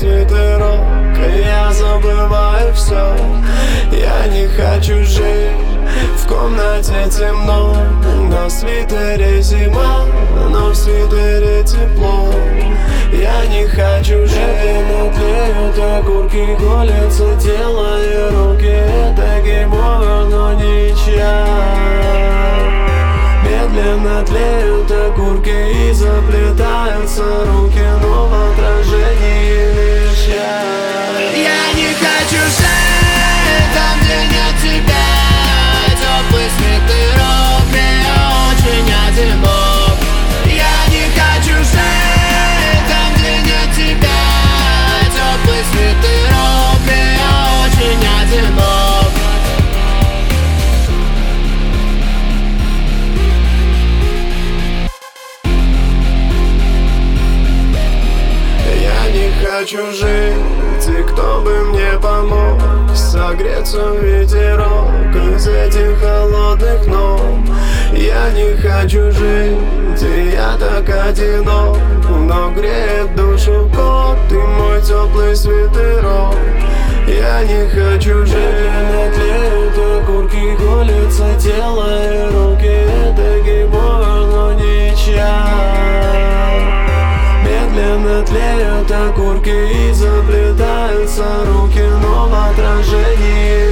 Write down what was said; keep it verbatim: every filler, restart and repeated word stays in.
свитерок, и я забываю все. Я не хочу жить, в комнате темно, на свитере зима, но в свитере тепло. Я не хочу жить. Медленно тлеют окурки, колется тело и руки. Это гейм-овер, но ничья. Медленно тлеют окурки и заплетаются руки, но в отражении лишь я. Я не хочу жить там, где нет тебя. Теплый свитерок, мне очень одинок. Я не хочу жить там, где нет тебя. Теплый свитерок, мне очень одинок. Я не хочу жить, и кто бы мне помог согреться в ветерок из этих холодных ног. Я не хочу жить, и я так одинок, но греет душу кот и мой теплый свитерок. Я не хочу жить. Медленно тлеют окурки, колется тело и руки. Это гейм-овер, но ничья. Медленно тлеют окурки и заплетаются руки, но в отражении